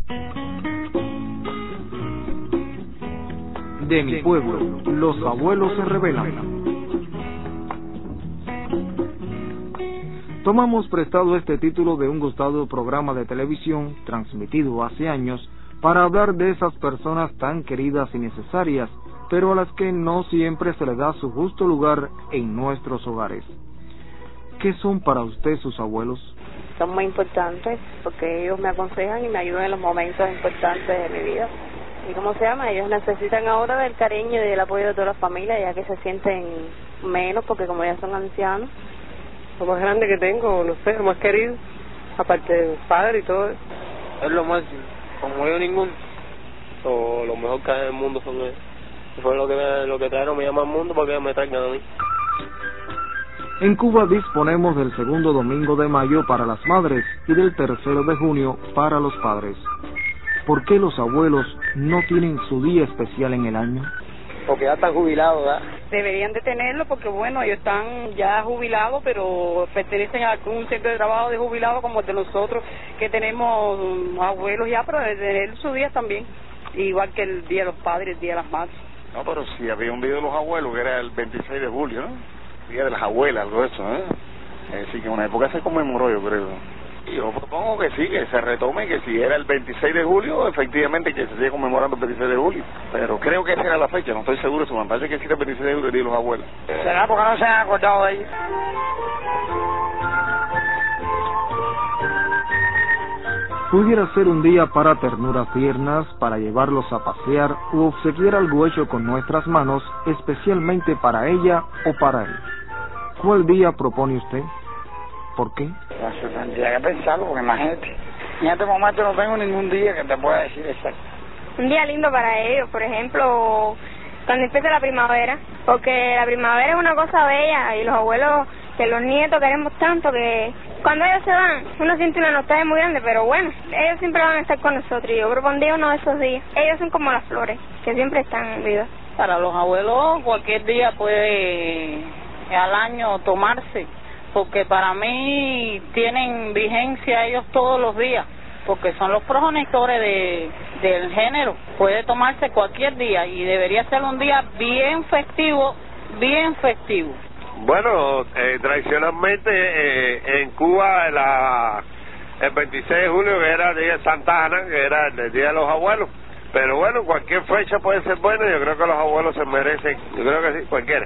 De mi pueblo, los abuelos se rebelan. Tomamos prestado este título de un gustado programa de televisión transmitido hace años para hablar de esas personas tan queridas y necesarias, pero a las que no siempre se les da su justo lugar en nuestros hogares. ¿Qué son para usted sus abuelos? Son muy importantes porque ellos me aconsejan y me ayudan en los momentos importantes de mi vida. ¿Y cómo se llama? Ellos necesitan ahora del cariño y del apoyo de toda la familia, ya que se sienten menos porque como ya son ancianos. Lo más grande que tengo, no sé, lo más querido, aparte de mis padres y todo. Es lo máximo, como yo ninguno. O lo mejor que hay en el mundo son ellos. Fue lo que trajeron me llama al mundo para que me traigan a mí. En Cuba disponemos del segundo domingo de mayo para las madres y del 3 de junio para los padres. ¿Por qué los abuelos no tienen su día especial en el año? Porque ya están jubilados, ¿verdad? Deberían de tenerlo porque, bueno, ellos están ya jubilados, pero pertenecen a un centro de trabajo de jubilados como el de nosotros, que tenemos abuelos ya, pero de tener su día también, igual que el Día de los Padres, el Día de las Madres. No, pero sí, había un día de los abuelos que era el 26 de julio, ¿no? Día de las abuelas, algo de eso, ¿eh? Así que en una época se conmemoró, yo creo. Yo propongo que sí, que se retome, que si era el 26 de julio, efectivamente que se siga conmemorando el 26 de julio. Pero creo que esa era la fecha, no estoy seguro, me parece que sí era el 26 de julio, el Día de los abuelos. ¿Será porque no se han acordado de ellos? Pudiera ser un día para ternuras tiernas, para llevarlos a pasear o obsequiar algo hecho con nuestras manos, especialmente para ella o para él. ¿Cuál día propone usted? ¿Por qué? Eso tendría que pensarlo, porque imagínate, en este momento no tengo ningún día que te pueda decir exacto. Un día lindo para ellos, por ejemplo, cuando empieza la primavera, porque la primavera es una cosa bella y los abuelos, que los nietos queremos tanto que cuando ellos se van, uno siente una nostalgia muy grande, pero bueno, ellos siempre van a estar con nosotros y yo propondría uno de esos días. Ellos son como las flores, que siempre están vivas. Para los abuelos cualquier día puede al año tomarse, porque para mí tienen vigencia ellos todos los días, porque son los progenitores del género. Puede tomarse cualquier día y debería ser un día bien festivo, bien festivo. Bueno, tradicionalmente en Cuba el 26 de julio, que era el día de Santa Ana, que era el día de los abuelos. Pero bueno, cualquier fecha puede ser buena, yo creo que los abuelos se merecen, yo creo que sí, cualquiera.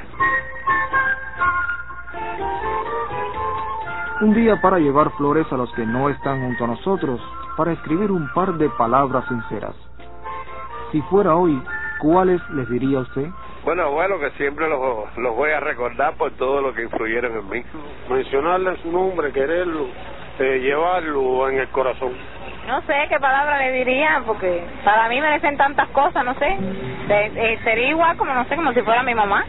Un día para llevar flores a los que no están junto a nosotros, para escribir un par de palabras sinceras. Si fuera hoy, ¿cuáles les diría usted? Bueno, abuelo, que siempre los voy a recordar por todo lo que influyeron en mí. Mencionarle su nombre, quererlo, llevarlo en el corazón. No sé qué palabra le diría, porque para mí merecen tantas cosas, no sé. Sería igual como, no sé, como si fuera mi mamá.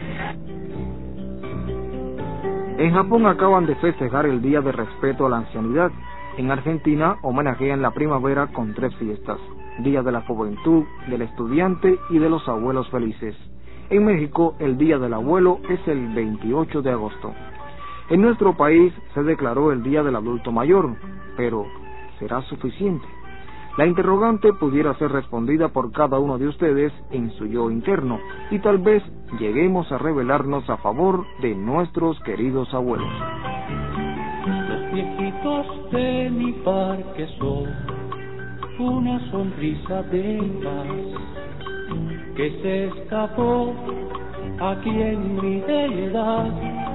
En Japón acaban de festejar el Día de Respeto a la Ancianidad. En Argentina homenajean la primavera con 3 fiestas: Día de la Juventud, del Estudiante y de los Abuelos Felices. En México, el Día del Abuelo es el 28 de agosto. En nuestro país se declaró el Día del Adulto Mayor, pero ¿será suficiente? La interrogante pudiera ser respondida por cada uno de ustedes en su yo interno, y tal vez lleguemos a rebelarnos a favor de nuestros queridos abuelos. Los viejitos de mi parque son una sonrisa de paz que se escapó aquí en mi edad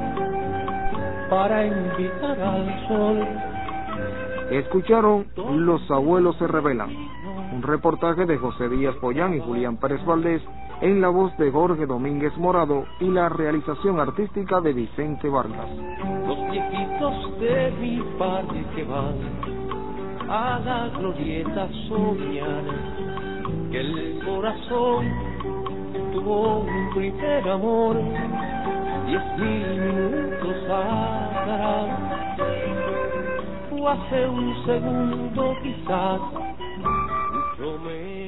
para invitar al sol. Escucharon Los Abuelos se Rebelan, un reportaje de José Díaz Pollán y Julián Pérez Valdés, en la voz de Jorge Domínguez Morado y la realización artística de Vicente Vargas. Los viejitos de mi parque van a la glorieta soñar que el corazón tuvo un primer amor, 10.000 minutos atrás, o hace un segundo quizás, mucho menos.